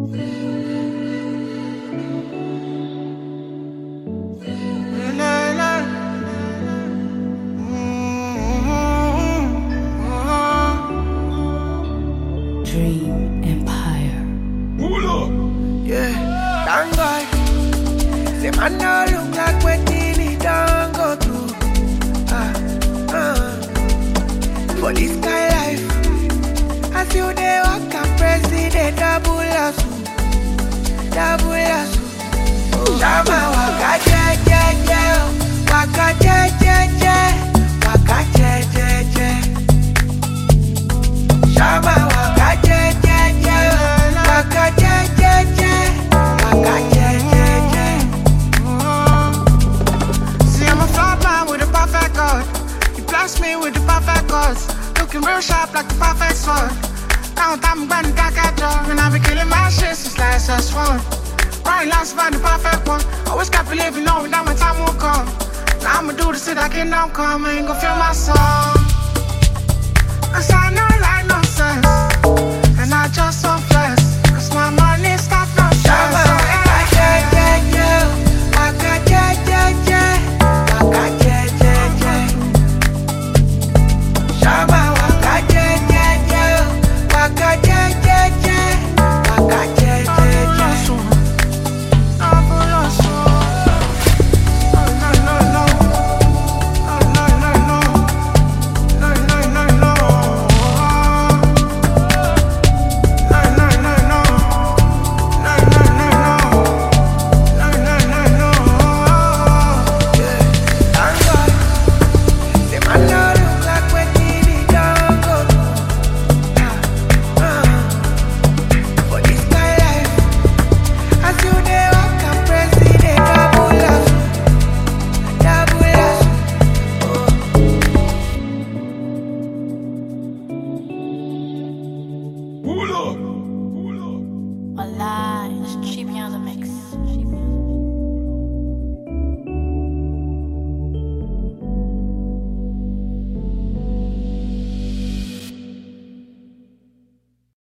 Dream Empire. Yeah, thank God. Say man no look like wetin he done go through. For this kind life, as you dey walk and president double hustle. Shama waka je je je, waka je je je, waka je je je. Shama waka je je je, waka je je je, waka je je je. See, I'm a flawed man with a perfect God. You bless me with the perfect cause. Looking real sharp like the perfect sword. Now I'm going back at you. And I be killing my shit since last S1. Right last find the perfect one. Always kept believing, knowing that my time will come. Now I'ma do the shit I cannot come. I ain't gon' feel my soul. Cause I know like no sense. And I just so